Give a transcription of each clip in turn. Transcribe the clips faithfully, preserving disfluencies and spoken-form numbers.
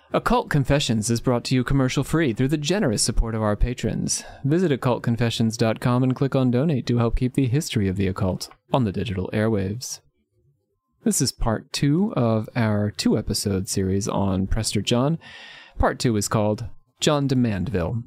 Occult Confessions is brought to you commercial-free through the generous support of our patrons. Visit occult confessions dot com and click on Donate to help keep the history of the occult on the digital airwaves. This is part two of our two-episode series on Prester John. Part two is called John de Mandeville.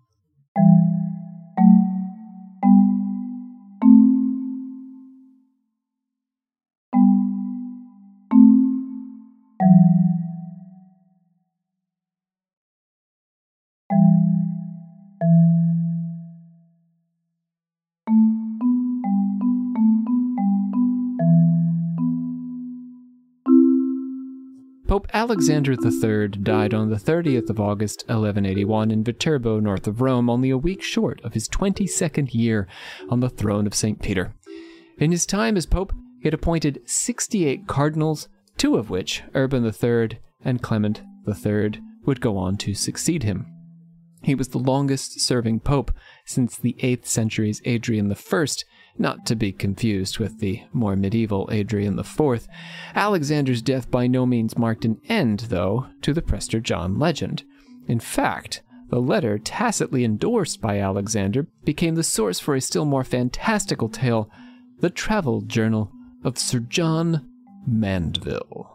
Pope Alexander the Third died on the thirtieth of August, eleven eighty-one, in Viterbo, north of Rome, only a week short of his twenty-second year on the throne of Saint Peter. In his time as Pope, he had appointed sixty-eight cardinals, two of which, Urban the Third and Clement the Third, would go on to succeed him. He was the longest-serving pope since the eighth century's Adrian the First, not to be confused with the more medieval Adrian the Fourth. Alexander's death by no means marked an end, though, to the Prester John legend. In fact, the letter tacitly endorsed by Alexander became the source for a still more fantastical tale, the travel journal of Sir John Mandeville.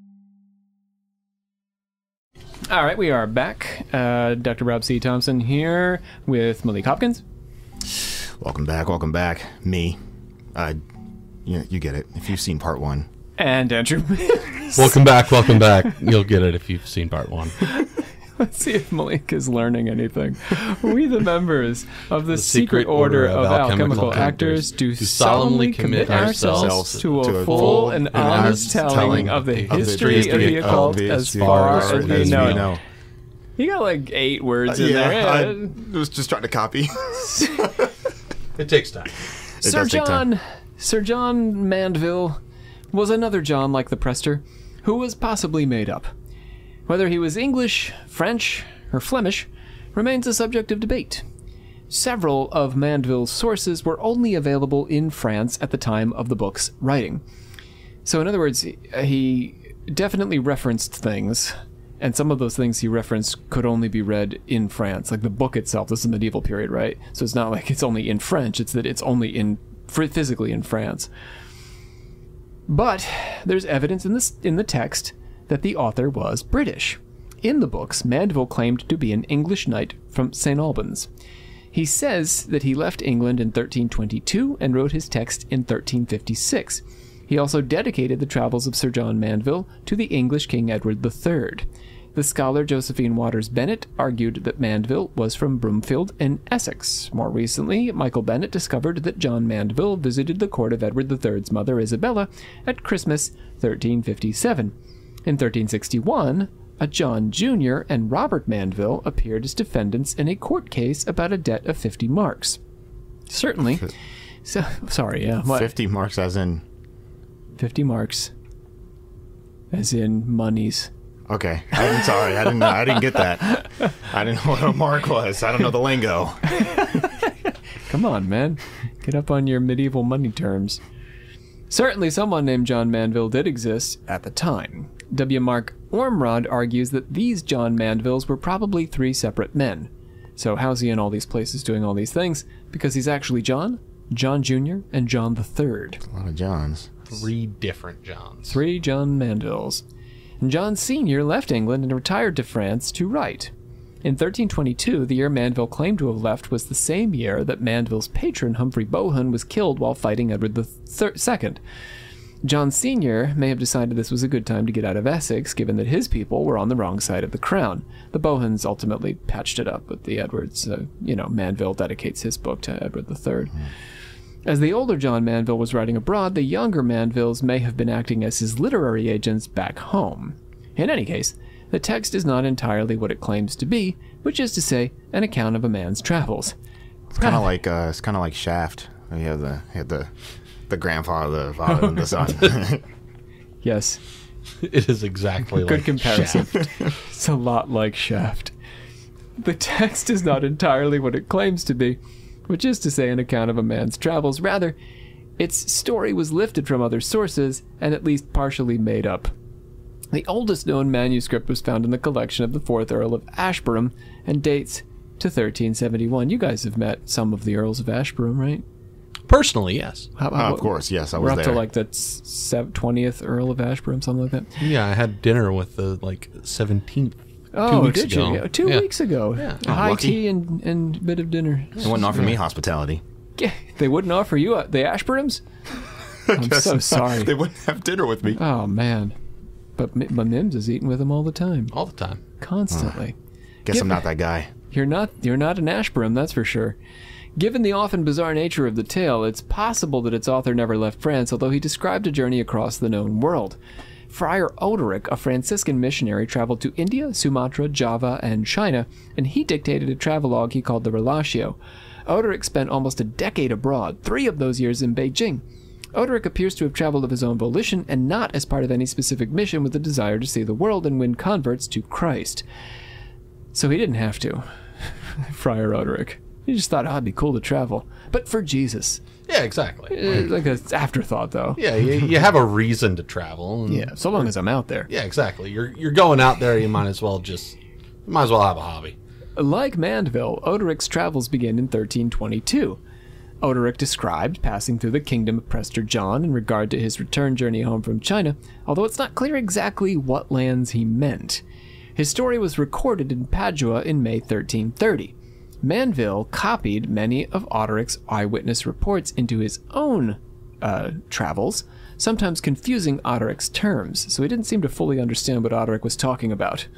All right, we are back. Uh, Doctor Rob C. Thompson here with Malik Hopkins. Welcome back, welcome back. Me. Uh, you, you get it, if you've seen part one. And Andrew. Welcome back, welcome back. You'll get it if you've seen part one. Let's see if Malik is learning anything. We, the members of the, the Secret, Secret Order of, of Alchemical, Alchemical Actors, do do solemnly commit ourselves to a full and honest telling of the history of the occult as far as we know. You got like eight words in yeah, there. I was just trying to copy. It takes time. It Sir does take John, time. Sir John Mandeville was another John like the Prester, who was possibly made up. Whether he was English, French, or Flemish remains a subject of debate. Several of Mandeville's sources were only available in France at the time of the book's writing. So in other words, he definitely referenced things, and some of those things he referenced could only be read in France. Like the book itself, this is the medieval period, right? So it's not like it's only in French, it's that it's only in physically in France. But there's evidence in this in the text that the author was British. In the books, Mandeville claimed to be an English knight from Saint Albans. He says that he left England in thirteen twenty-two and wrote his text in thirteen fifty-six. He also dedicated the travels of Sir John Mandeville to the English King Edward the Third. The scholar Josephine Waters Bennett argued that Mandeville was from Broomfield in Essex. More recently, Michael Bennett discovered that John Mandeville visited the court of Edward the Third's mother Isabella at Christmas thirteen fifty-seven. In thirteen sixty-one, a John Junior and Robert Mandeville appeared as defendants in a court case about a debt of fifty marks. Certainly. So, sorry, yeah. What? fifty marks as in... fifty marks. As in monies. Okay, I'm sorry, I didn't know, I didn't get that. I didn't know what a mark was. I don't know the lingo. Come on, man. Get up on your medieval money terms. Certainly someone named John Mandeville did exist at the time. W. Mark Ormrod argues that these John Mandevilles were probably three separate men. So how's he in all these places doing all these things? Because he's actually John, John Junior, and John the Third. A lot of Johns. Three different Johns. Three John Mandevilles. And John Senior left England and retired to France to write. In thirteen twenty-two, the year Mandeville claimed to have left was the same year that Mandeville's patron, Humphrey Bohun, was killed while fighting Edward the Second. John Senior may have decided this was a good time to get out of Essex, given that his people were on the wrong side of the crown. The Bohuns ultimately patched it up with the Edwards. Uh, you know, Mandeville dedicates his book to Edward the Third. Mm. As the older John Mandeville was writing abroad, the younger Mandevilles may have been acting as his literary agents back home. In any case, the text is not entirely what it claims to be, which is to say, an account of a man's travels. It's kind of like uh, it's kind of like Shaft. You have the you have the the grandfather, the father, and the son. Yes, it is exactly good like comparison. Shaft. It's a lot like Shaft. The text is not entirely what it claims to be, which is to say an account of a man's travels. Rather, its story was lifted from other sources and at least partially made up. The oldest known manuscript was found in the collection of the fourth Earl of Ashburnham and dates to thirteen seventy-one. You guys have met some of the Earls of Ashburnham, right? Personally, yes. How, Oh, of course, yes, I We're was up there. to like the twentieth Earl of Ashburnham, something like that. Yeah, I had dinner with the like seventeenth. Oh, two weeks did ago. you? Yeah, Two Yeah. weeks ago. Yeah. A high lucky. tea and, and bit of dinner. They wouldn't offer me hospitality. Yeah, they wouldn't offer you uh, the Ashburnhams? I'm so Guess sorry. They wouldn't have dinner with me. Oh, man. But M- my Mims is eating with them all the time. All the time. Constantly. Guess Give- I'm not that guy. You're not you're not an Ashburnham, that's for sure. Given the often bizarre nature of the tale, it's possible that its author never left France, although he described a journey across the known world. Friar Odoric, a Franciscan missionary, traveled to India, Sumatra, Java, and China, and he dictated a travelogue he called the Relatio. Odoric spent almost a decade abroad, three of those years in Beijing. Odoric appears to have traveled of his own volition and not as part of any specific mission with a desire to see the world and win converts to Christ. So he didn't have to. Friar Odoric. He just thought, oh, it'd be cool to travel. But for Jesus. Yeah, exactly. Uh, like an afterthought, though. Yeah, you, you have a reason to travel. And Yeah, so long as I'm out there. Yeah, exactly. You're you're going out there. You might as well just you might as well have a hobby. Like Mandeville, Odoric's travels begin in thirteen twenty-two. Odoric described passing through the kingdom of Prester John in regard to his return journey home from China, although it's not clear exactly what lands he meant. His story was recorded in Padua in May thirteen thirty. Manville copied many of Odoric's eyewitness reports into his own uh, travels, sometimes confusing Odoric's terms, so he didn't seem to fully understand what Odoric was talking about.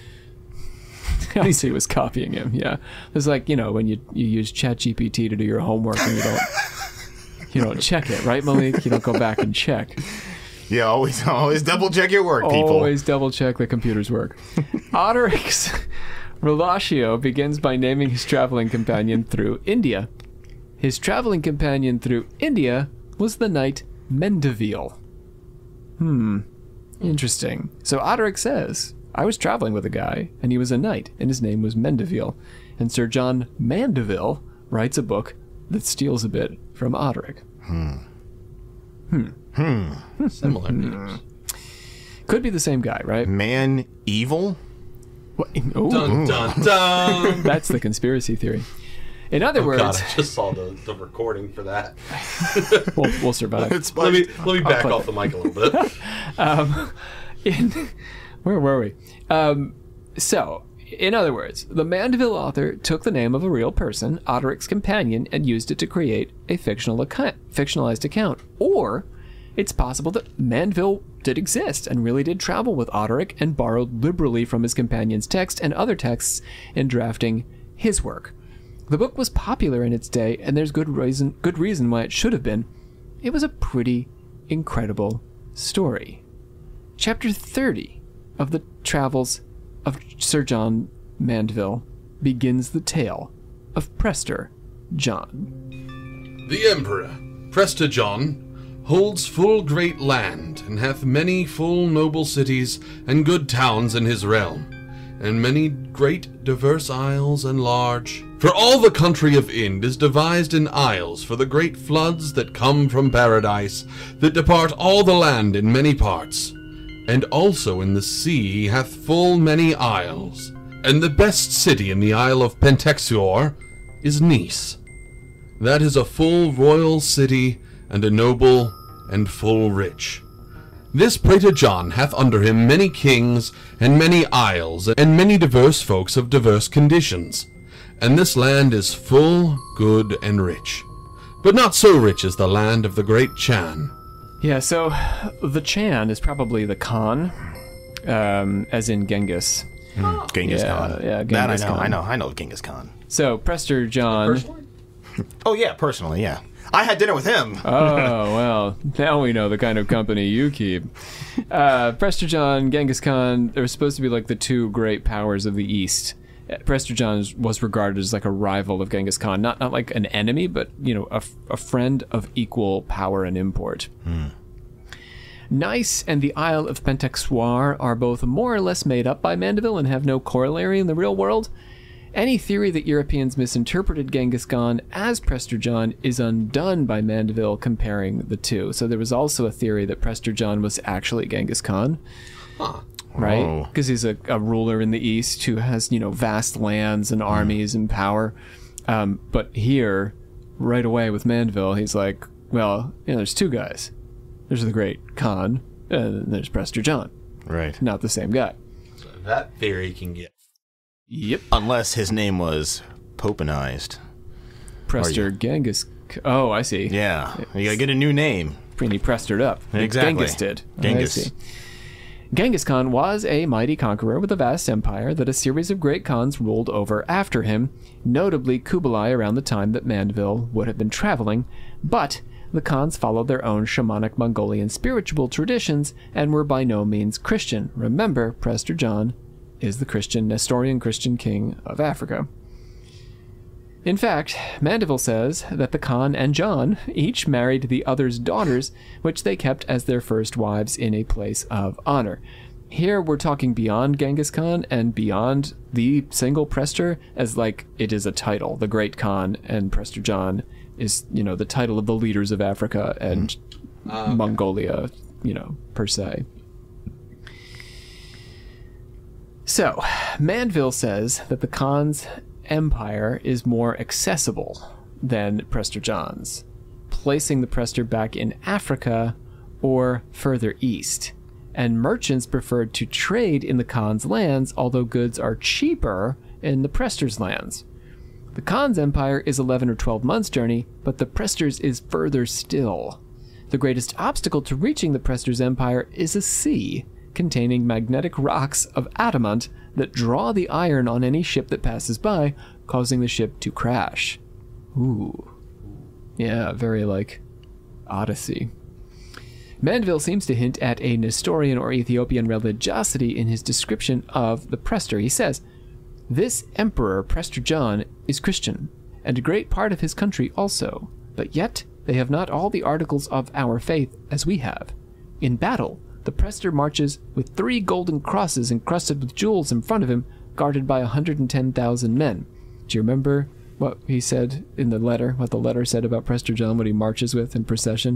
I see he was copying him, yeah. It's like, you know, when you, you use ChatGPT to do your homework and you don't you don't check it, right, Malik? You don't go back and check. Yeah, always, always double check your work, people. Always double check the computer's work. Odoric's Relatio begins by naming his traveling companion through India. His traveling companion through India was the knight Mendeville. Hmm. Interesting. So Odoric says, I was traveling with a guy, and he was a knight, and his name was Mendeville. And Sir John Mandeville writes a book that steals a bit from Odoric. Hmm. Hmm. Hmm. Similar names. Could be the same guy, right? Man evil? What? Ooh. Dun dun dun. That's the conspiracy theory. In other Oh words, God, I just saw the, the recording for that. we'll, we'll survive. It's Let me let me back clip off the mic a little bit. Um, in, where were we? Um, so, in other words, the Mandeville author took the name of a real person, Odoric's companion, and used it to create a fictional account, fictionalized account. Or it's possible that Mandeville did exist and really did travel with Odoric and borrowed liberally from his companion's text and other texts in drafting his work. The book was popular in its day, and there's good reason good reason why it should have been. It was a pretty incredible story. Chapter thirty of the Travels of Sir John Mandeville begins the tale of Prester John. The Emperor, Prester John, holds full great land, and hath many full noble cities and good towns in his realm, and many great diverse isles and large. For all the country of Ind is devised in isles for the great floods that come from paradise, that depart all the land in many parts. And also in the sea he hath full many isles, and the best city in the isle of Pentexuor is Nice. That is a full royal city, and a noble and full rich. This Praetor John hath under him many kings, and many isles, and many diverse folks of diverse conditions. And this land is full, good, and rich, but not so rich as the land of the great Chan. Yeah, so the Chan is probably the Khan, um, as in Genghis. Mm, Genghis Yeah, Khan. yeah, that Genghis I know. Khan. I know. I know Genghis Khan. So Prester John. Oh yeah, personally, yeah. I had dinner with him. Oh, well, now we know the kind of company you keep. Uh, Prester John, Genghis Khan, they were supposed to be like the two great powers of the East. Uh, Prester John was regarded as like a rival of Genghis Khan, not not like an enemy, but, you know, a, a friend of equal power and import. Hmm. Nice and the Isle of Pentexuar are both more or less made up by Mandeville and have no corollary in the real world. Any theory that Europeans misinterpreted Genghis Khan as Prester John is undone by Mandeville comparing the two. So there was also a theory that Prester John was actually Genghis Khan. Huh. right? Oh. Because he's a, a ruler in the east who has, you know, vast lands and armies and power. Um, but here, right away with Mandeville, he's like, well, you know, there's two guys. There's the great Khan, and there's Prester John. Right. Not the same guy. So that theory can get. Yep. Unless his name was Popenized. Prester Genghis. Oh, I see. Yeah. You gotta get a new name. And he prestered up. Exactly. Genghis did. Genghis. I see. Genghis Khan was a mighty conqueror with a vast empire that a series of great Khans ruled over after him, notably Kublai around the time that Mandeville would have been traveling, but the Khans followed their own shamanic Mongolian spiritual traditions and were by no means Christian. Remember, Prester John is the Christian Nestorian Christian king of Africa. In fact, Mandeville says that the Khan and John each married the other's daughters, which they kept as their first wives in a place of honor. Here we're talking beyond Genghis Khan and beyond the single Prester, as like it is a title. The Great Khan and Prester John is, you know, the title of the leaders of Africa and Uh, okay. Mongolia, you know, per se. So, Mandeville says that the Khan's empire is more accessible than Prester John's, placing the Prester back in Africa or further east, and merchants preferred to trade in the Khan's lands, although goods are cheaper in the Prester's lands. The Khan's empire is eleven or twelve months' journey, but the Prester's is further still. The greatest obstacle to reaching the Prester's empire is a sea containing magnetic rocks of adamant that draw the iron on any ship that passes by, causing the ship to crash. Ooh. Yeah, very like Odyssey. Mandeville seems to hint at a Nestorian or Ethiopian religiosity in his description of the Prester. He says, "This emperor, Prester John, is Christian, and a great part of his country also, but yet they have not all the articles of our faith as we have. In battle, the Prester marches with three golden crosses encrusted with jewels in front of him, guarded by one hundred ten thousand men." Do you remember what he said in the letter, what the letter said about Prester John, what he marches with in procession?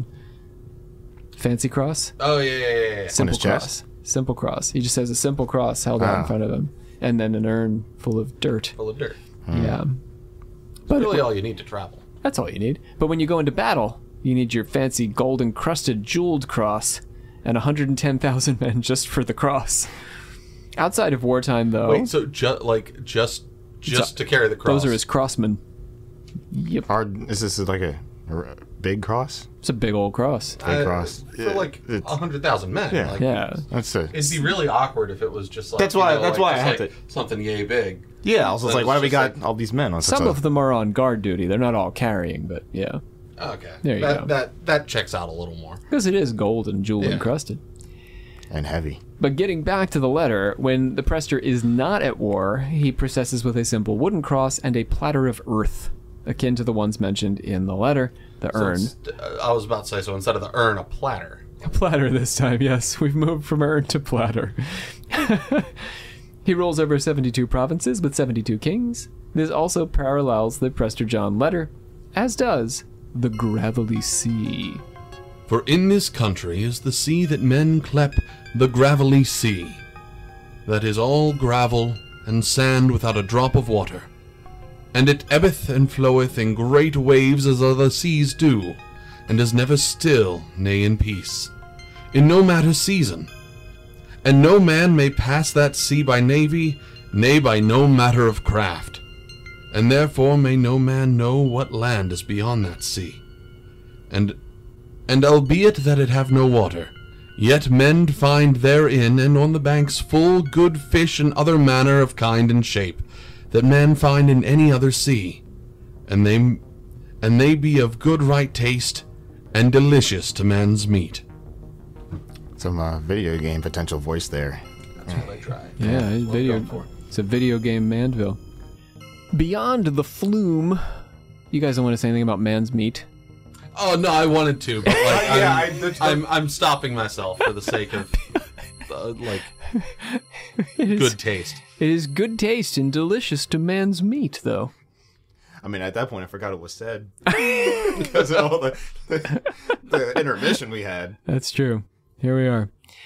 Fancy cross? Oh, yeah, yeah, yeah. yeah. Simple his cross. chest? Simple cross. He just has a simple cross held out in Ah. front of him, and then an urn full of dirt. Full of dirt. Yeah. But really all you need to travel. That's all you need. But when you go into battle, you need your fancy gold-encrusted, jeweled cross, and one hundred ten thousand men just for the cross. Outside of wartime, though, Wait, so ju- like just just So- to carry the cross? those are his crossmen. Yep. Hard. Is this like a, a big cross? It's a big old cross. Big Uh, cross. for like It's- a hundred thousand men. Yeah. Like, Yeah. That's a. It'd be really awkward if it was just like That's you why- know, that's like, why I just had like something yay big. Yeah, I was Then like, it's why do we just got all these men on such Some a... of them are on guard duty. They're not all carrying, but yeah. Okay, There you that, go. That that checks out a little more. Because it is gold and jewel Yeah. encrusted. And heavy. But getting back to the letter, when the Prester is not at war, he processes with a simple wooden cross and a platter of earth, akin to the ones mentioned in the letter, the So urn. it's- uh, I was about to say, so instead of the urn, a platter. A platter this time, yes. We've moved from urn to platter. He rules over seventy-two provinces with seventy-two kings. This also parallels the Prester John letter, as does the Gravelly Sea. For in this country is the sea that men clep the gravelly sea, that is all gravel and sand without a drop of water. And it ebbeth and floweth in great waves as other seas do, and is never still, nay in peace, in no matter season. And no man may pass that sea by navy, nay by no matter of craft. And therefore may no man know what land is beyond that sea. And And albeit that it have no water, yet men find therein and on the banks full good fish and other manner of kind and shape, that men find in any other sea, and they and they be of good right taste, and delicious to man's meat. Some uh, video game potential voice there. That's what I try. Yeah, it's video. It's a video game Mandeville. Beyond the flume, you guys don't want to say anything about man's meat? Oh no, I wanted to, but like, Yeah, I'm, I- that's- I'm I'm stopping myself for the sake of uh, like It is, good taste. It is good taste and delicious to man's meat, though. I mean, at that point, I forgot it was said. Because of all the, the, the intermission we had. That's true. Here we are.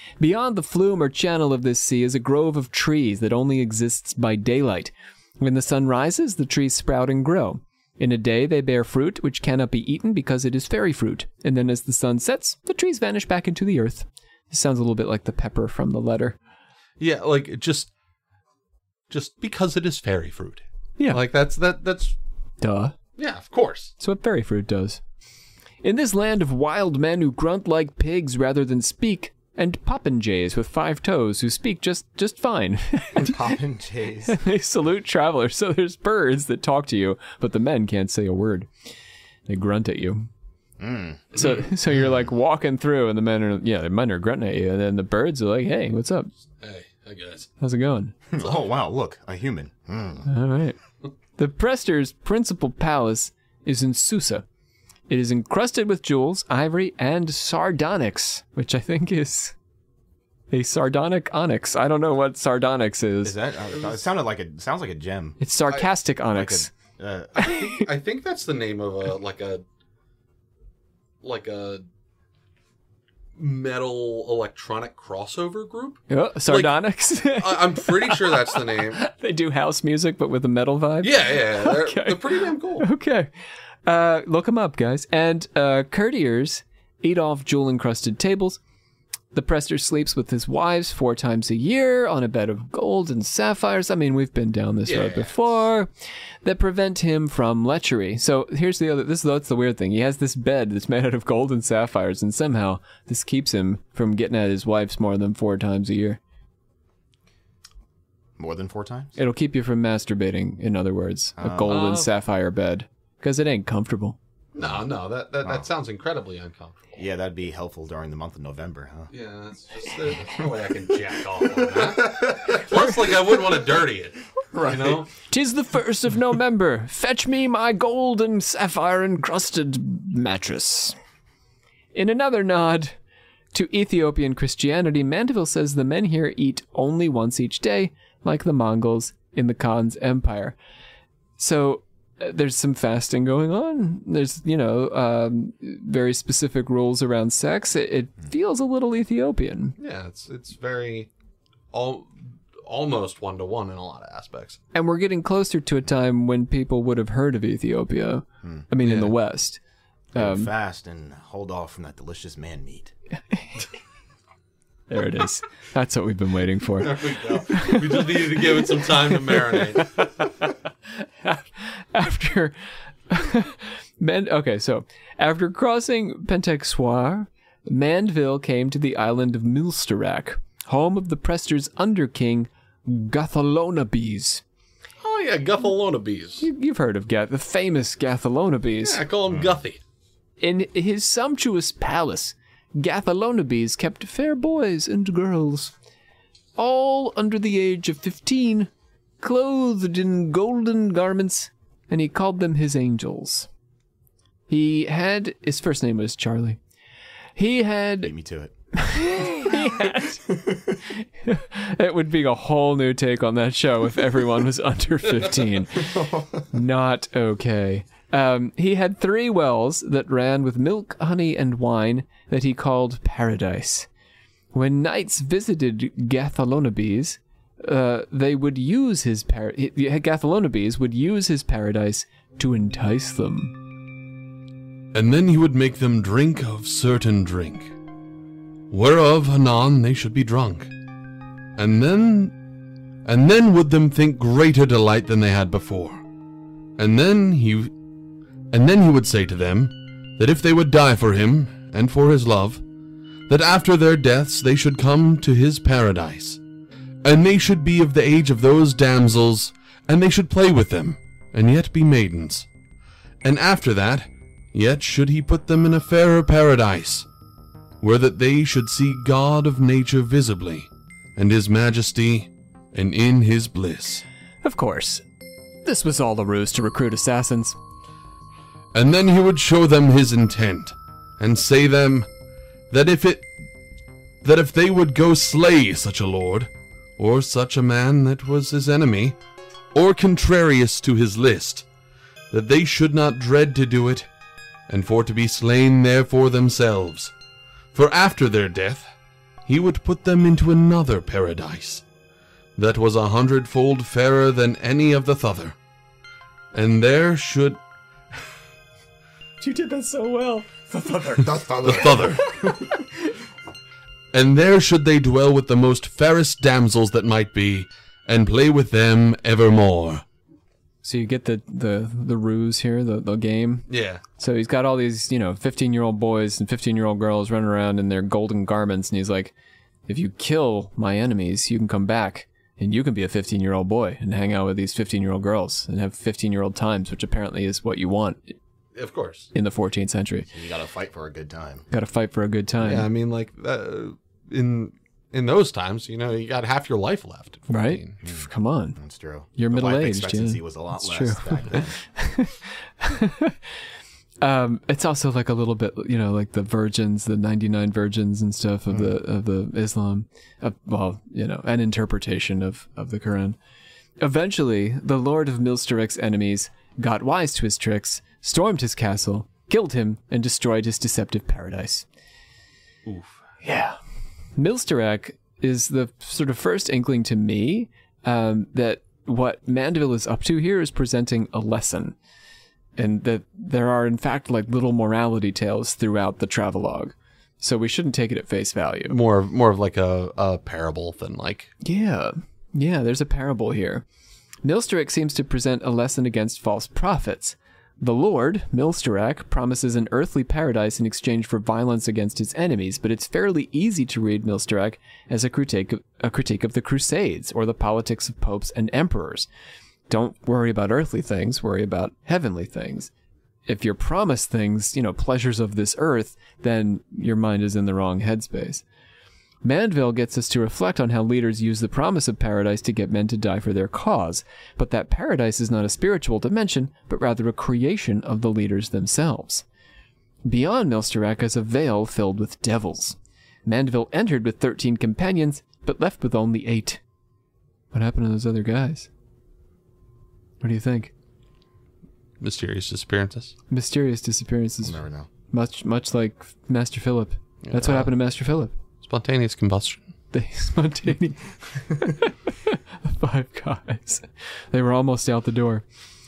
Beyond the flume or channel of this sea is a grove of trees that only exists by daylight. When the sun rises, the trees sprout and grow. In a day, they bear fruit, which cannot be eaten because it is fairy fruit. And then as the sun sets, the trees vanish back into the earth. This sounds a little bit like the pepper from the letter. Yeah, like, just... Just because it is fairy fruit. Yeah. Like, that's... that. That's... Duh. Yeah, of course. That's what fairy fruit does. In this land of wild men who grunt like pigs rather than speak, and popinjays with five toes who speak just, just fine. Popinjays. They salute travelers, so there's birds that talk to you, but the men can't say a word. They grunt at you. Mm. So so you're like walking through, and the men are, yeah, the men are grunting at you, and then the birds are like, hey, what's up? Hey, hi guys. How's it going? Oh, wow, look, a human. Mm. All right. The Prester's principal palace is in Susa. It is encrusted with jewels, ivory, and sardonyx, which I think is a sardonic onyx. I don't know what sardonyx is. Is that? Uh, it sounded like a sounds like a gem. It's sarcastic onyx. Like a, uh, I think, I think that's the name of a, like a... Like a... metal electronic crossover group? Oh, sardonyx? I, I'm pretty sure that's the name. They do house music, but with a metal vibe? Yeah, yeah, yeah. They're, Okay. they're pretty damn cool. Okay. Uh, look them up, guys. And uh, courtiers eat off jewel-encrusted tables. The Prester sleeps with his wives four times a year on a bed of gold and sapphires. I mean, we've been down this Yeah. road before. That prevent him from lechery. So here's the other. This that's the weird thing. He has this bed that's made out of gold and sapphires, and somehow this keeps him from getting at his wives more than four times a year. more than four times? It'll keep you from masturbating. In other words, a gold Oh. and sapphire bed, because it ain't comfortable. No, no, that that, Wow. that sounds incredibly uncomfortable. Yeah, that'd be helpful during the month of November, huh? Yeah, that's just there's no way I can jack off on that. Plus, like, I wouldn't want to dirty it. Right. You know? "'Tis the first of November. Fetch me my gold and sapphire encrusted mattress." In another nod to Ethiopian Christianity, Mandeville says the men here eat only once each day, like the Mongols in the Khan's empire. So uh, there's some fasting going on. There's, you know, um, very specific rules around sex. It, it feels a little Ethiopian. Yeah, it's it's very all almost one to one in a lot of aspects. And we're getting closer to a time when people would have heard of Ethiopia. I mean, in the West. Go fast and hold off from that delicious man meat. There it is. That's what we've been waiting for. There we go. We just needed to give it some time to marinate. After Men, okay, so after crossing Pentexoir, Mandeville came to the island of Milsterak, home of the Prester's under-king, Gathalonabes. Oh yeah, Guthalonabes. You, you've heard of Gath, the famous Gathalonabes. Yeah, I call him Guthy. In his sumptuous palace, Gathalonabes kept fair boys and girls, all under the age of fifteen, clothed in golden garments, and he called them his angels. He had, his first name was Charlie. He had, Beat me to it. he had, it would be a whole new take on that show if everyone was under fifteen. Not okay. Um, he had three wells that ran with milk, honey, and wine that he called paradise. When knights visited Gathalonabes, uh, they would use his par- Gathalonabes would use his paradise to entice them. And then he would make them drink of certain drink, whereof anon they should be drunk. And then, and then would them think greater delight than they had before. And then he, and then he would say to them, that if they would die for him, and for his love, that after their deaths they should come to his paradise, and they should be of the age of those damsels, and they should play with them, and yet be maidens. And after that, yet should he put them in a fairer paradise, where that they should see God of nature visibly, and his majesty, and in his bliss. Of course, this was all a ruse to recruit assassins. And then he would show them his intent, and say them, that if it, that if they would go slay such a lord, or such a man that was his enemy, or contrarious to his list, that they should not dread to do it, and for to be slain therefore themselves. For after their death, he would put them into another paradise that was a hundredfold fairer than any of the thother. And there should... You did that so well. The thother. The thother. And there should they dwell with the most fairest damsels that might be, and play with them evermore. So you get the, the, the ruse here, the, the game. Yeah. So he's got all these, you know, fifteen-year-old boys and fifteen-year-old girls running around in their golden garments, and he's like, if you kill my enemies, you can come back, and you can be a fifteen-year-old boy and hang out with these fifteen-year-old girls and have fifteen-year-old times, which apparently is what you want Of course. in the fourteenth century. You gotta fight for a good time. Got to fight for a good time. Yeah, I mean, like, uh, in in those times, you know, you got half your life left. at Right? fourteen. Pff, Come on. That's true. You're The life middle-aged, expectancy yeah. was a lot That's less true. back then. Um, it's also like a little bit, you know, like the virgins, the ninety-nine virgins and stuff of the of the Islam, uh, well, you know, an interpretation of, of the Quran. Eventually, the Lord of Milsterek's enemies got wise to his tricks, stormed his castle, killed him, and destroyed his deceptive paradise. Oof. Yeah. Milsterek is the sort of first inkling to me um, that what Mandeville is up to here is presenting a lesson. And that there are, in fact, like little morality tales throughout the travelogue. So we shouldn't take it at face value. More, more of like a, a parable than like... Yeah. Yeah, there's a parable here. Milsterek seems to present a lesson against false prophets. The Lord, Milsterek, promises an earthly paradise in exchange for violence against his enemies, but it's fairly easy to read Milsterek as a critique of, a critique of the Crusades or the politics of popes and emperors. Don't worry about earthly things, worry about heavenly things. If you're promised things, you know, pleasures of this earth, then your mind is in the wrong headspace. Mandeville gets us to reflect on how leaders use the promise of paradise to get men to die for their cause, but that paradise is not a spiritual dimension, but rather a creation of the leaders themselves. Beyond Milsterek is a vale filled with devils. Mandeville entered with thirteen companions, but left with only eight. What happened to those other guys? What do you think? Mysterious disappearances. Mysterious disappearances. We'll never know. Much much like Master Philip. That's what Yeah. happened to Master Philip. Spontaneous combustion. They spontaneous. The five guys. They were almost out the door.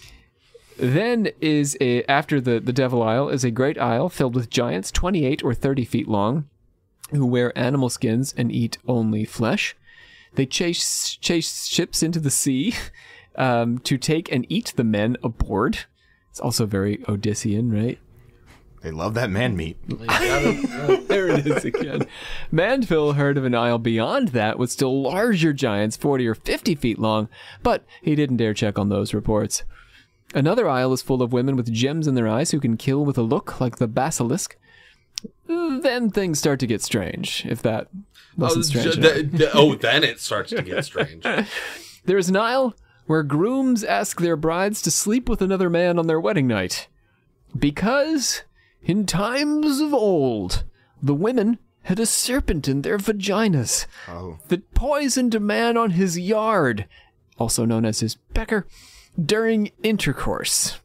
Then is a after the, the Devil Isle is a great isle filled with giants twenty-eight or thirty feet long who wear animal skins and eat only flesh. They chase chase ships into the sea um, to take and eat the men aboard. It's also very Odyssean, right? They love that man meat. There it is again. Mandeville heard of an isle beyond that with still larger giants, forty or fifty feet long, but he didn't dare check on those reports. Another isle is full of women with gems in their eyes who can kill with a look like the basilisk. Then things start to get strange, if that wasn't Oh, strange. j- enough. th- th- oh, then it starts to get strange. There is an isle where grooms ask their brides to sleep with another man on their wedding night. Because, in times of old, the women had a serpent in their vaginas Oh. that poisoned a man on his yard, also known as his pecker, during intercourse.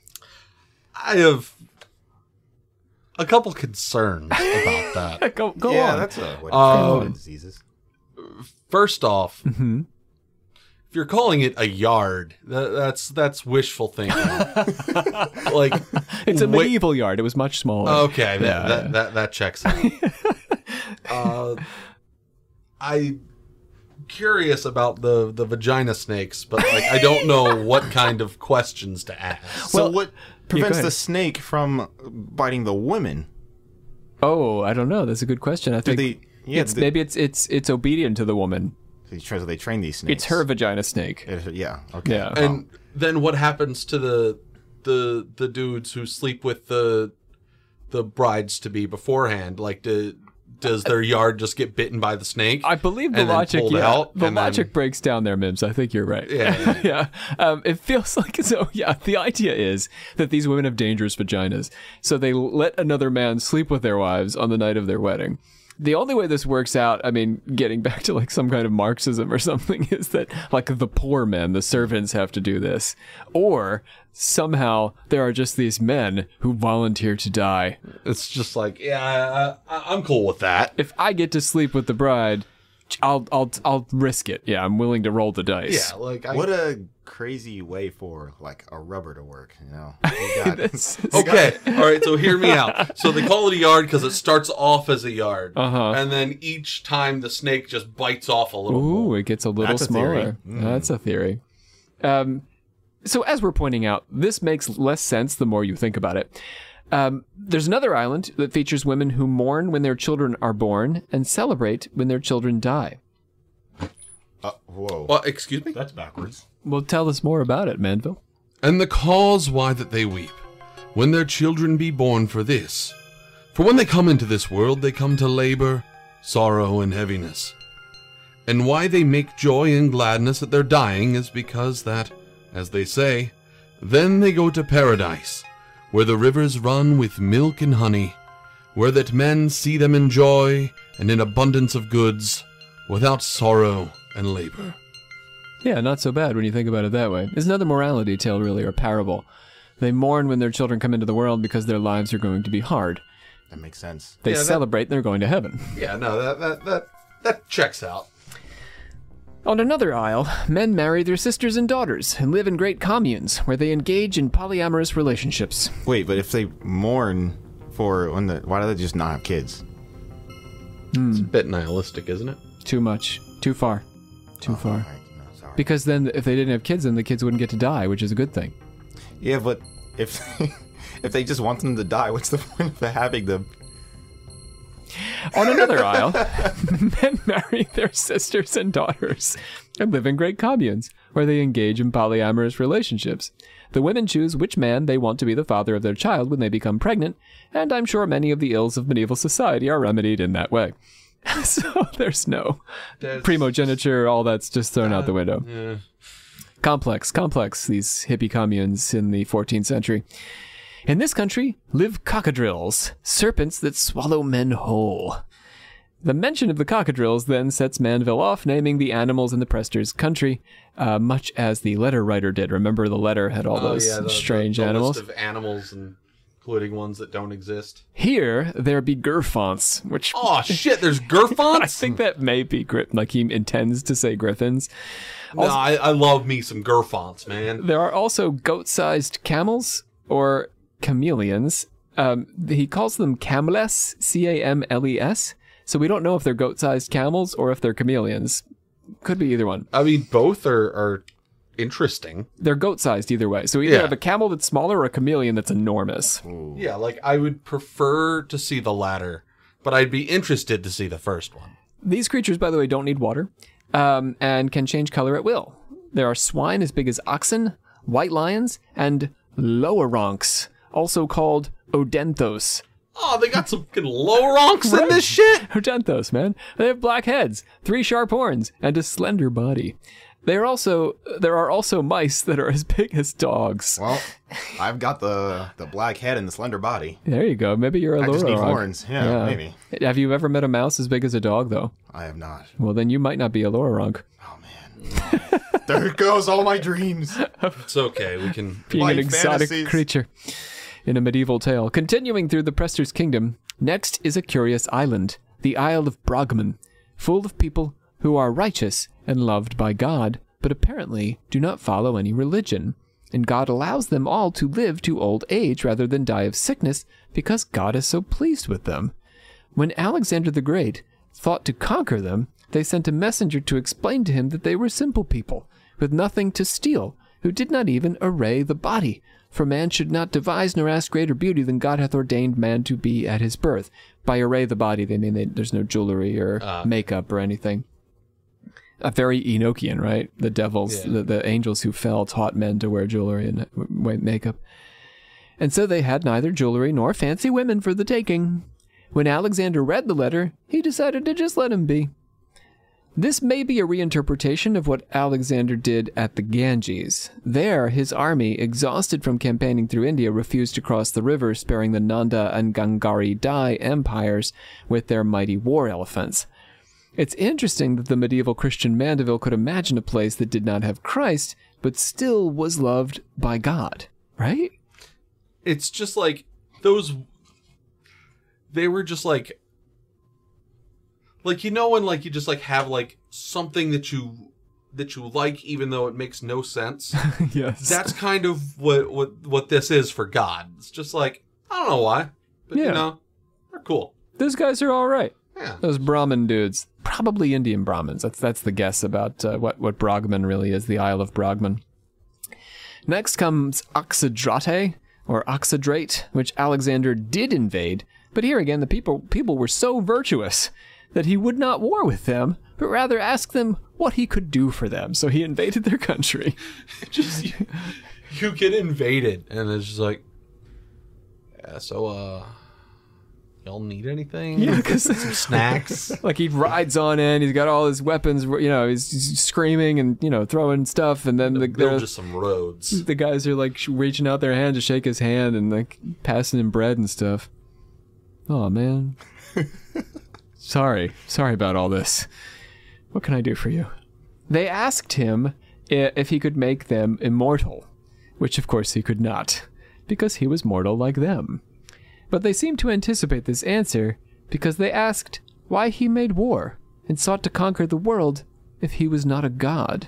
I have a couple concerns about that. Go, go yeah, on. that's a what Um, diseases. First off, Mhm. if you're calling it a yard, that, that's that's wishful thinking. Like, It's a wait- medieval yard. It was much smaller. Okay, that, Yeah. that, that that checks out. uh, I curious about the the vagina snakes, but like I don't know what kind of questions to ask. So well, what prevents ahead. the snake from biting the women? Oh, I don't know. That's a good question. I Do think they? Yeah, it's, do- maybe it's it's it's obedient to the woman. they try they train these snakes. It's her vagina snake. It- yeah. Okay. Yeah. And then what happens to the the the dudes who sleep with the the brides to be beforehand? Like, do, does their yard just get bitten by the snake? I believe the and then logic, pulled yeah, out, the and then- logic breaks down there, Mims. I think you're right. Yeah. yeah. Um, it feels like so. Yeah, the idea is that these women have dangerous vaginas, so they let another man sleep with their wives on the night of their wedding. The only way this works out, I mean, getting back to like some kind of Marxism or something, is that like the poor men, the servants have to do this. Or somehow there are just these men who volunteer to die. It's just like, yeah, I, I, I'm cool with that. If I get to sleep with the bride, I'll I'll I'll risk it. Yeah, I'm willing to roll the dice. Yeah, like I, What a crazy way for like a rubber to work, you know? You got- This is- Okay, all right, so hear me out. So they call it a yard because it starts off as a yard. Uh-huh. And then each time the snake just bites off a little Ooh, more. it gets a little That's a theory. smaller. That's a theory. Um, so as we're pointing out, this makes less sense the more you think about it. Um, there's another island that features women who mourn when their children are born and celebrate when their children die. Uh, whoa. Well, excuse me? That's backwards. Well, tell us more about it, Manville. And the cause why that they weep, when their children be born for this. For when they come into this world, they come to labor, sorrow, and heaviness. And why they make joy and gladness at their dying is because that, as they say, then they go to paradise, where the rivers run with milk and honey, where that men see them in joy and in abundance of goods, without sorrow and labor. Yeah, not so bad when you think about it that way. It's another morality tale, really, or parable. They mourn when their children come into the world because their lives are going to be hard. That makes sense. They Yeah, that- celebrate they're going to heaven. Yeah, no, that that that, that checks out. On another isle, men marry their sisters and daughters and live in great communes where they engage in polyamorous relationships. Wait, but if they mourn for when the why do they just not have kids? It's a bit nihilistic, isn't it? Too much. Too far. Too far. Alright, no, sorry. Because then if they didn't have kids, then the kids wouldn't get to die, which is a good thing. Yeah, but if if they just want them to die, what's the point of having them? On another isle, men marry their sisters and daughters and live in great communes where they engage in polyamorous relationships. The women choose which man they want to be the father of their child when they become pregnant, and I'm sure many of the ills of medieval society are remedied in that way. So there's no There's- primogeniture, all that's just thrown out the window. Yeah. Complex, complex, these hippie communes in the fourteenth century. In this country live cockadrills, serpents that swallow men whole. The mention of the cockadrills then sets Manville off naming the animals in the Prester's country, uh, much as the letter writer did. Remember the letter had all those Oh, yeah, the- strange the, the animals? List of animals, and including ones that don't exist. Here, there be Gerfonts, which Oh shit! There's Gerfonts. I think that may be, gri- like he intends to say griffins. no, I, I love me some Gerfonts, man. There are also goat-sized camels, or chameleons. Um, he calls them cameles, C A M L E S. So we don't know if they're goat-sized camels or if they're chameleons. Could be either one. I mean, both are are interesting. They're goat-sized either way. So we either Yeah. have a camel that's smaller or a chameleon that's enormous. Yeah, like I would prefer to see the latter, but I'd be interested to see the first one. These creatures, by the way, don't need water um, and can change color at will. There are swine as big as oxen, white lions, and loweronks, also called odenthos. Oh, they got some fucking loweronks in this shit. Odenthos, man. They have black heads, three sharp horns, and a slender body. They are also there are also mice that are as big as dogs. Well, I've got the the black head and the slender body. There you go. Maybe you're a I just need Lowerog. horns. Yeah, maybe. Have you ever met a mouse as big as a dog, though? I have not. Well, then you might not be a Lowerog. Oh man. There goes all my dreams. It's okay. We can. Being My an exotic fantasies. creature in a medieval tale. Continuing through the Prester's kingdom, next is a curious island, the Isle of Brogman, full of people who are righteous and loved by God, but apparently do not follow any religion. And God allows them all to live to old age rather than die of sickness because God is so pleased with them. When Alexander the Great thought to conquer them, they sent a messenger to explain to him that they were simple people, with nothing to steal, who did not even array the body. For man should not devise nor ask greater beauty than God hath ordained man to be at his birth. By array the body, they mean they, there's no jewelry or Uh. makeup or anything. A very Enochian, right? The devils, Yeah. the, the angels who fell taught men to wear jewelry and wear makeup. And so they had neither jewelry nor fancy women for the taking. When Alexander read the letter, he decided to just let him be. This may be a reinterpretation of what Alexander did at the Ganges. There, his army, exhausted from campaigning through India, refused to cross the river, sparing the Nanda and Gangari Dai empires with their mighty war elephants. It's interesting that the medieval Christian Mandeville could imagine a place that did not have Christ, but still was loved by God, right? It's just like those. They were just like, like you know when like you just like have like something that you that you like even though it makes no sense. Yes, that's kind of what what what this is for God. It's just like I don't know why, but yeah. you know, they're cool. Those guys are all right. Yeah, those Brahmin dudes, probably Indian Brahmins. That's that's the guess about uh, what what Brahman really is, the Isle of Brahman. Next comes Oxidrate or Oxidrate, which Alexander did invade. But here again, the people people were so virtuous that he would not war with them, but rather ask them what he could do for them. So he invaded their country. Just you, you get invaded, and it's just like, yeah. So, uh, y'all need anything? Yeah, because some snacks. Like he rides on in, he's got all his weapons. You know, he's, he's screaming and you know throwing stuff, and then the, build just some roads. The guys are like reaching out their hand to shake his hand and like passing him bread and stuff. Oh, man. Sorry. Sorry about all this. What can I do for you? They asked him if he could make them immortal, which of course he could not, because he was mortal like them. But they seemed to anticipate this answer because they asked why he made war and sought to conquer the world if he was not a god.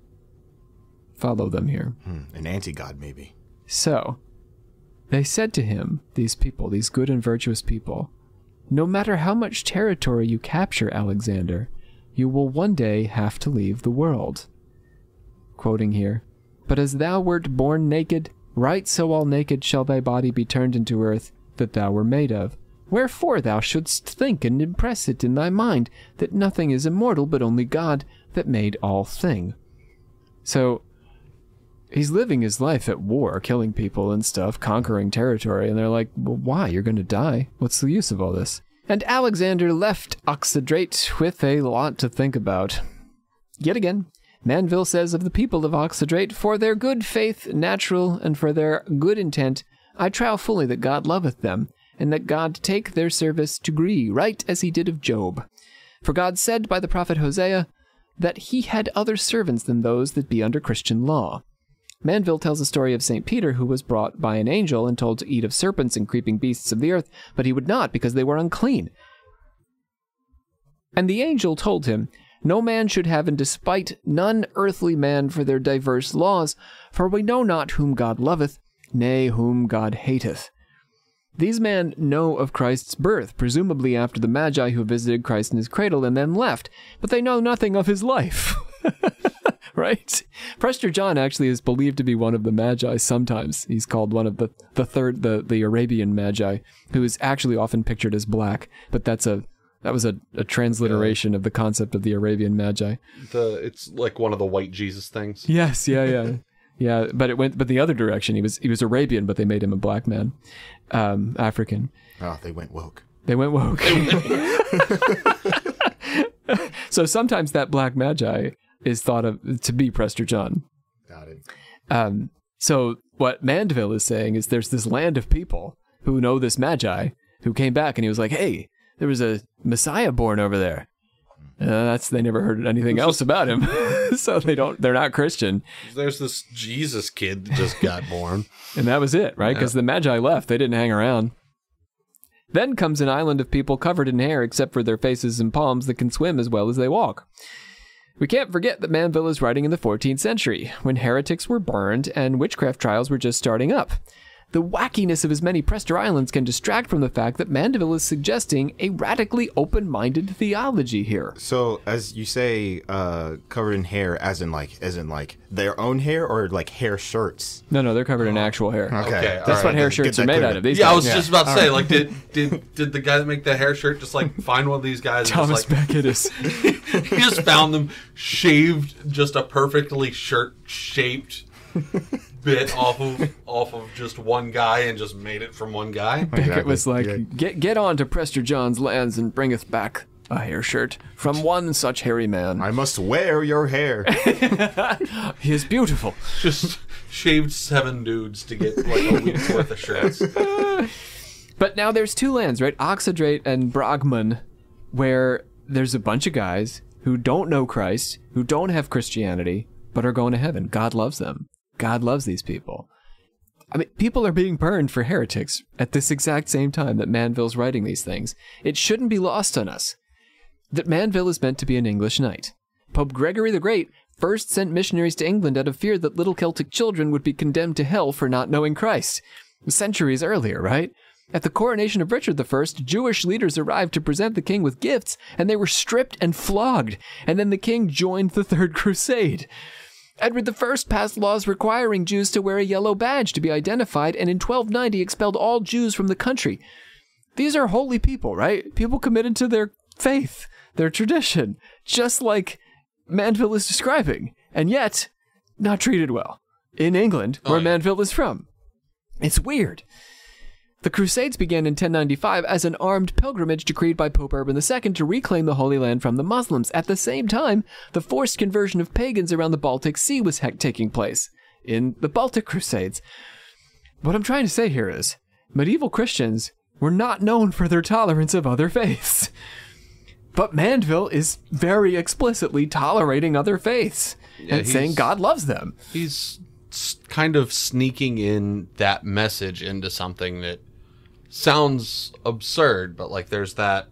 Follow them here. Hmm, an anti-god, maybe. So, they said to him, these people, these good and virtuous people, no matter how much territory you capture, Alexander, you will one day have to leave the world. Quoting here, but as thou wert born naked, right so all naked shall thy body be turned into earth that thou were made of. Wherefore thou shouldst think and impress it in thy mind that nothing is immortal but only God that made all thing. So, he's living his life at war, killing people and stuff, conquering territory, and they're like, well, why? You're going to die. What's the use of all this? And Alexander left Oxidrate with a lot to think about. Yet again, Mandeville says of the people of Oxidrate, for their good faith natural, and for their good intent, I trow fully that God loveth them, and that God take their service to gree, right as he did of Job. For God said by the prophet Hosea, that he had other servants than those that be under Christian law. Mandeville tells a story of Saint Peter, who was brought by an angel and told to eat of serpents and creeping beasts of the earth, but he would not, because they were unclean. And the angel told him, no man should have in despite none earthly man for their diverse laws, for we know not whom God loveth, nay, whom God hateth. These men know of Christ's birth, presumably after the Magi who visited Christ in his cradle and then left, but they know nothing of his life. Right? Prester John actually is believed to be one of the Magi sometimes. He's called one of the, the third, the, the Arabian Magi, who is actually often pictured as black, but that's a that was a, a transliteration yeah. of the concept of the Arabian Magi. The It's like one of the white Jesus things. Yes, yeah, yeah. Yeah, but it went but the other direction. He was he was Arabian, but they made him a black man. Um, African. Oh, they went woke. They went woke. So sometimes that black Magi is thought of to be Prester John. Got it. Um, so what Mandeville is saying is there's this land of people who know this Magi who came back and he was like, hey, there was a Messiah born over there. Uh, that's they never heard anything else about him. So they don't they're not Christian. There's this Jesus kid that just got born. And that was it, right? Because yeah. the Magi left. They didn't hang around. Then comes an island of people covered in hair except for their faces and palms that can swim as well as they walk. We can't forget that Mandeville is writing in the fourteenth century, when heretics were burned and witchcraft trials were just starting up. The wackiness of his many Prester Islands can distract from the fact that Mandeville is suggesting a radically open-minded theology here. So, as you say, uh, covered in hair, as in like, as in like their own hair, or like hair shirts? No, no, they're covered in actual hair. Okay, okay that's right. what hair shirts are made clear. out of. These yeah, guys. I was yeah. just about to all say, right. like, did did did the guy that make the hair shirt just like find one of these guys? Thomas and just, like, Becket is. he just found them shaved, just a perfectly shirt shaped bit off of off of just one guy and just made it from one guy. Becket Exactly. was like, Yeah. get get on to Prester John's lands and bringeth back A hair shirt from one such hairy man. I must wear your hair. He is beautiful. Just shaved seven dudes to get like a week's worth of shirts. But now there's two lands, right? Oxydrate and Bragman, where there's a bunch of guys who don't know Christ, who don't have Christianity, but are going to heaven. God loves them. God loves these people. I mean, people are being burned for heretics at this exact same time that Manville's writing these things. It shouldn't be lost on us that Manville is meant to be an English knight. Pope Gregory the Great first sent missionaries to England out of fear that little Celtic children would be condemned to hell for not knowing Christ. Centuries earlier, right? At the coronation of Richard the First, Jewish leaders arrived to present the king with gifts, and they were stripped and flogged, and then the king joined the Third Crusade. Edward the First passed laws requiring Jews to wear a yellow badge to be identified, and in twelve ninety expelled all Jews from the country. These are holy people, right? People committed to their faith, their tradition, just like Manville is describing, and yet not treated well in England, where oh, yeah. Manville is from. It's weird. The Crusades began in ten ninety-five as an armed pilgrimage decreed by Pope Urban the Second to reclaim the Holy Land from the Muslims. At the same time, the forced conversion of pagans around the Baltic Sea was he- taking place in the Baltic Crusades. What I'm trying to say here is, medieval Christians were not known for their tolerance of other faiths. But Manville is very explicitly tolerating other faiths yeah, and saying God loves them. He's kind of sneaking in that message into something that sounds absurd, but like there's that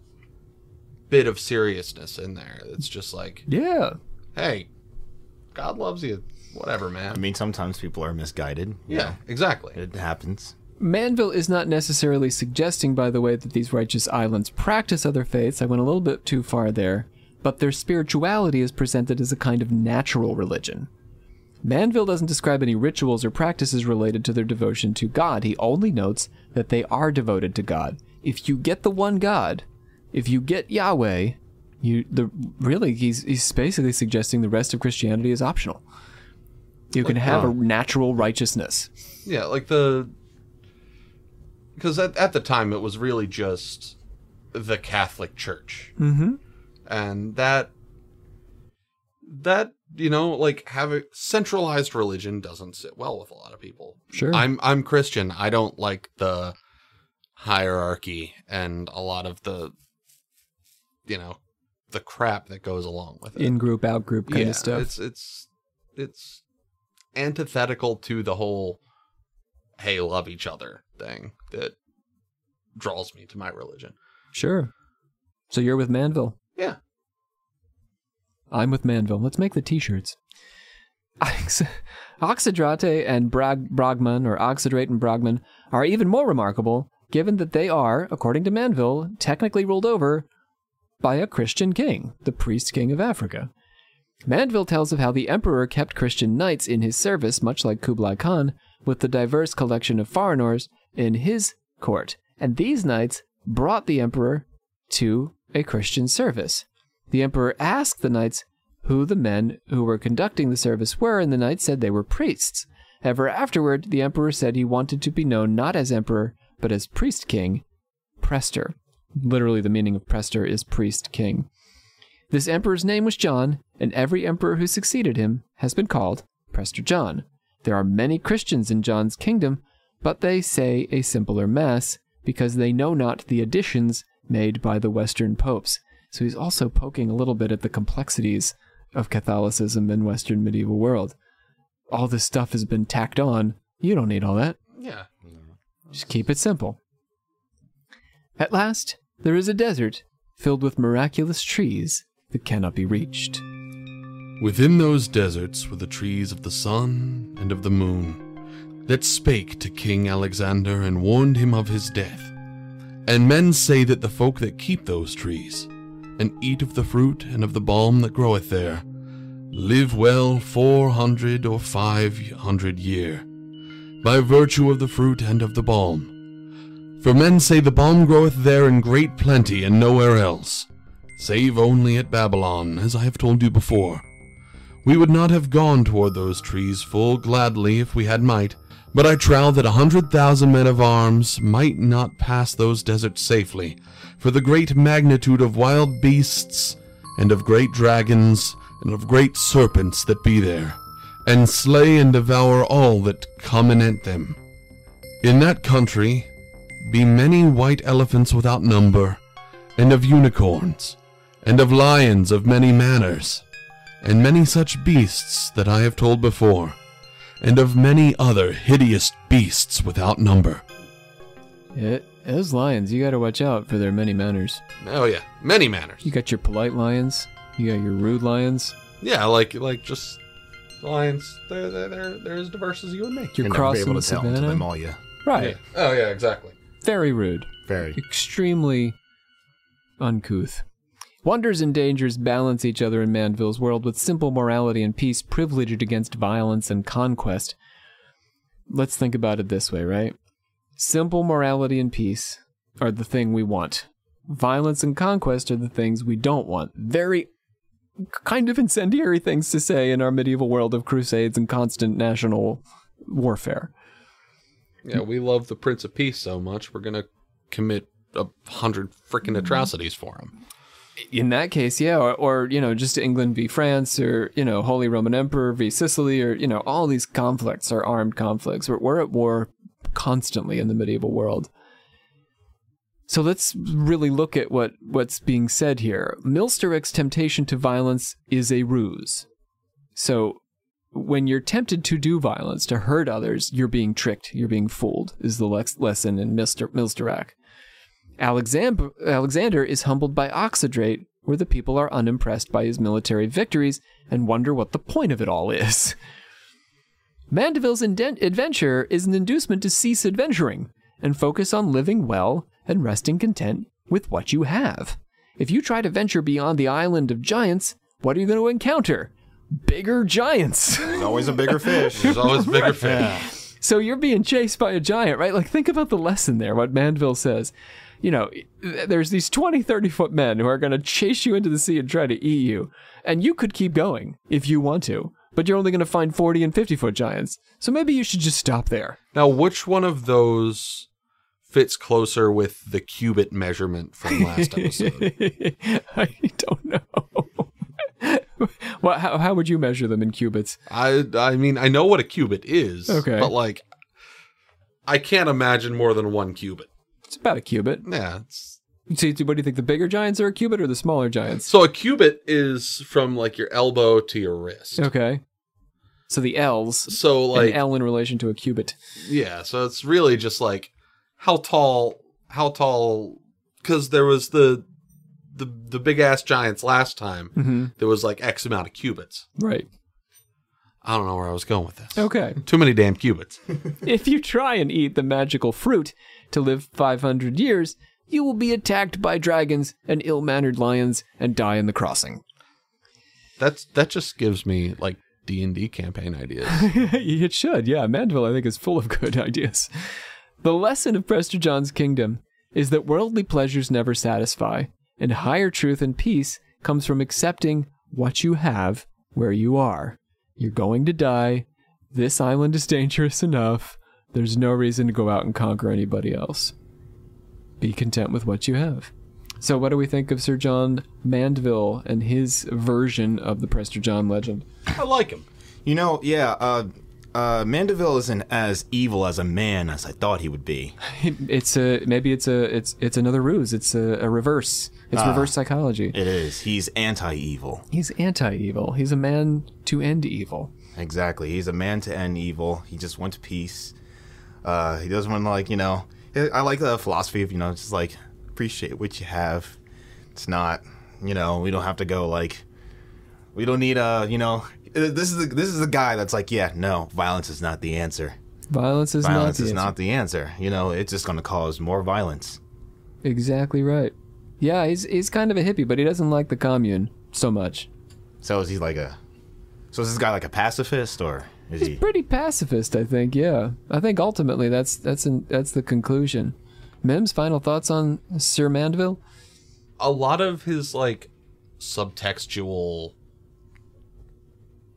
bit of seriousness in there. It's just like, yeah, hey, God loves you. Whatever, man. I mean, sometimes people are misguided. Yeah, know. exactly. It happens. Manville is not necessarily suggesting, by the way, that these righteous islands practice other faiths. I went a little bit too far there. But their spirituality is presented as a kind of natural religion. Manville doesn't describe any rituals or practices related to their devotion to God. He only notes that they are devoted to God. If you get the one God, if you get Yahweh, you the really he's he's basically suggesting the rest of Christianity is optional. You can have a natural righteousness. Yeah, like the because at at the time it was really just the Catholic Church, mm-hmm. and that that. You know, like having centralized religion doesn't sit well with a lot of people. Sure. I'm I'm Christian. I don't like the hierarchy and a lot of the, you know, the crap that goes along with it. In group, out group kind yeah, of stuff. It's it's it's antithetical to the whole hey, love each other thing that draws me to my religion. Sure. So you're with Manville. Yeah. I'm with Manville. Let's make the t-shirts. Oxydrate and Brag- Bragman, or Oxydrate and Bragman, are even more remarkable, given that they are, according to Manville, technically ruled over by a Christian king, the priest king of Africa. Manville tells of how the emperor kept Christian knights in his service, much like Kublai Khan, with the diverse collection of foreigners in his court, and these knights brought the emperor to a Christian service. The emperor asked the knights who the men who were conducting the service were, and the knights said they were priests. Ever afterward, the emperor said he wanted to be known not as emperor, but as priest king, Prester. Literally, the meaning of Prester is priest king. This emperor's name was John, and every emperor who succeeded him has been called Prester John. There are many Christians in John's kingdom, but they say a simpler mass, because they know not the additions made by the Western popes. So he's also poking a little bit at the complexities of Catholicism in Western medieval world. All this stuff has been tacked on. You don't need all that. Yeah. Just keep it simple. At last, there is a desert filled with miraculous trees that cannot be reached. Within those deserts were the trees of the sun and of the moon, that spake to King Alexander and warned him of his death. And men say that the folk that keep those trees, and eat of the fruit and of the balm that groweth there, live well four hundred or five hundred year, by virtue of the fruit and of the balm. For men say the balm groweth there in great plenty and nowhere else, save only at Babylon, as I have told you before, We would not have gone toward those trees full gladly if we had might, but I trow that a hundred thousand men of arms might not pass those deserts safely, for the great magnitude of wild beasts, and of great dragons, and of great serpents that be there, and slay and devour all that come anent them. In that country be many white elephants without number, and of unicorns, and of lions of many manners, and many such beasts that I have told before, and of many other hideous beasts without number. Yeah, those lions, you gotta watch out for their many manners. Oh yeah, many manners. You got your polite lions, you got your rude lions, Yeah, like like just lions. They're they're they're, they're as diverse as you and me. you're You'll never be crossing able the to tell until they savannah. maul you. Right. Oh yeah, exactly. Very rude. Very. Extremely uncouth. Wonders and dangers balance each other in Mandeville's world with simple morality and peace privileged against violence and conquest. Let's think about it this way, right? Simple morality and peace are the thing we want. Violence and conquest are the things we don't want. Very kind of incendiary things to say in our medieval world of crusades and constant national warfare. Yeah, we love the Prince of Peace so much, we're gonna commit a hundred freaking atrocities for him. In that case, yeah, or, or, you know, just England v. France, or, you know, Holy Roman Emperor v. Sicily, or, you know, all these conflicts are armed conflicts. We're, we're at war constantly in the medieval world. So let's really look at what, what's being said here. Milsteric's temptation to violence is a ruse. So when you're tempted to do violence, to hurt others, you're being tricked, you're being fooled, is the lex- lesson in Milster- Milsterac. Alexander, Alexander is humbled by Oxidrate, where the people are unimpressed by his military victories and wonder what the point of it all is. Mandeville's indent- adventure is an inducement to cease adventuring and focus on living well and resting content with what you have. If you try to venture beyond the island of giants, what are you going to encounter? Bigger giants. There's always a bigger fish. There's always bigger fish. So you're being chased by a giant, right? Like, think about the lesson there, what Mandeville says. You know, there's these twenty, thirty foot men who are going to chase you into the sea and try to eat you. And you could keep going if you want to, but you're only going to find forty and fifty foot giants. So maybe you should just stop there. Now, which one of those fits closer with the cubit measurement from last episode? I don't know. Well, how, how would you measure them in cubits? I I mean, I know what a cubit is. Okay. But, like, I can't imagine more than one cubit. It's about a cubit. Yeah. It's... So, what do you think? The bigger giants are a cubit or the smaller giants? So a cubit is from, like, your elbow to your wrist. Okay. So the L's. So, like... An L in relation to a cubit. Yeah, so it's really just, like, how tall... How tall... Because there was the... The, the big-ass giants last time. Mm-hmm. There was, like, X amount of cubits. Right. I don't know where I was going with this. Okay. Too many damn cubits. If you try and eat the magical fruit to live five hundred years, you will be attacked by dragons and ill-mannered lions and die in the crossing. That's That just gives me, like, D and D campaign ideas. It should, yeah. Mandeville, I think, is full of good ideas. The lesson of Prester John's kingdom is that worldly pleasures never satisfy, and higher truth and peace comes from accepting what you have where you are. You're going to die. This island is dangerous enough. There's no reason to go out and conquer anybody else. Be content with what you have. So what do we think of Sir John Mandeville and his version of the Prester John legend? I like him. You know, yeah, uh, uh, Mandeville isn't as evil as a man as I thought he would be. It's a maybe it's a it's it's another ruse. It's a, a reverse. It's Ah. reverse psychology. It is. He's anti-evil. He's anti-evil. He's a man to end evil. Exactly. He's a man to end evil. He just wants peace. Uh, he doesn't want to, like, you know... I like the philosophy of, you know, just, like, appreciate what you have. It's not, you know, we don't have to go, like... We don't need, uh, you know... This is the, this is the guy that's like, yeah, no, violence is not the answer. Violence is Violence not the is answer. not the answer. You know, it's just going to cause more violence. Exactly right. Yeah, he's he's kind of a hippie, but he doesn't like the commune so much. So is he like a... So is this guy like a pacifist, or is He's he... pretty pacifist, I think. Yeah, I think ultimately that's that's an, that's the conclusion. Mims, final thoughts on Sir Mandeville? A lot of his, like, subtextual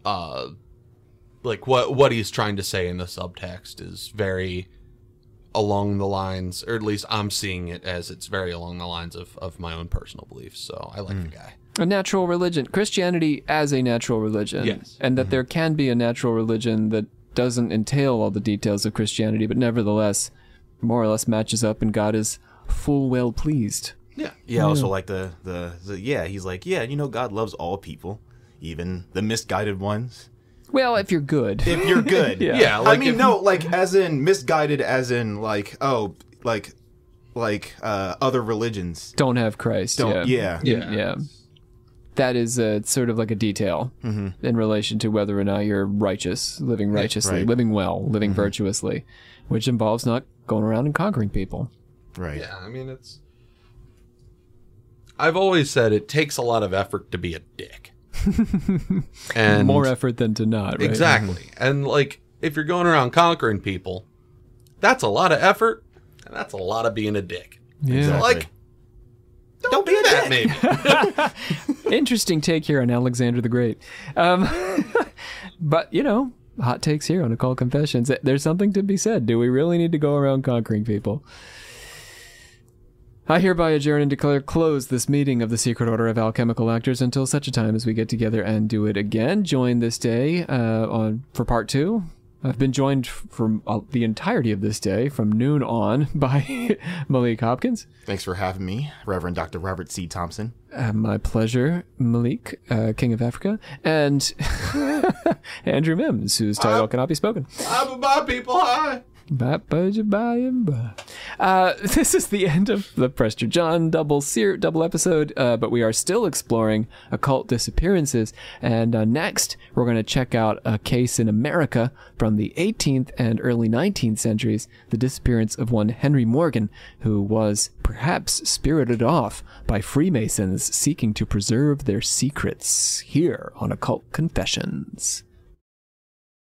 uh, like what what he's trying to say in the subtext is very along the lines, or at least I'm seeing it as it's very along the lines of, of my own personal beliefs. So I like mm. the guy. A natural religion, Christianity as a natural religion, yes, and that mm-hmm. there can be a natural religion that doesn't entail all the details of Christianity, but nevertheless, more or less matches up, and God is full well pleased. Yeah, yeah. Also, like the, the the yeah, he's like, yeah, you know, God loves all people, even the misguided ones. Well, if you're good, if you're good, yeah. yeah like I mean, if, no, like as in misguided, as in like oh, like like uh, other religions don't have Christ. Don't, yeah, yeah, yeah. yeah. That is uh, sort of like a detail mm-hmm. in relation to whether or not you're righteous, living righteously, right. living well, living mm-hmm. virtuously, which involves not going around and conquering people. Right. Yeah, I mean, it's... I've always said it takes a lot of effort to be a dick. And more effort than to not, right? Exactly. And, like, if you're going around conquering people, that's a lot of effort, and that's a lot of being a dick. Yeah. So, like... Don't, Don't do that, maybe. Interesting take here on Alexander the Great. Um, but, you know, hot takes here on Occult Confessions. There's something to be said. Do we really need to go around conquering people? I hereby adjourn and declare closed this meeting of the Secret Order of Alchemical Actors until such a time as we get together and do it again. Join this day uh, on for part two. I've been joined for uh, the entirety of this day, from noon on, by Malik Hopkins. Thanks for having me, Reverend Doctor Robert C. Thompson. Uh, my pleasure, Malik, uh, King of Africa, and Andrew Mims, whose title uh, cannot be spoken. Uh, bye, people. Hi. Bye, bye, bye, and bye. Uh, this is the end of the Prester John double ser- double episode, uh, but we are still exploring occult disappearances. And uh, next, we're going to check out a case in America from the eighteenth and early nineteenth centuries, the disappearance of one Henry Morgan, who was perhaps spirited off by Freemasons seeking to preserve their secrets, here on Occult Confessions.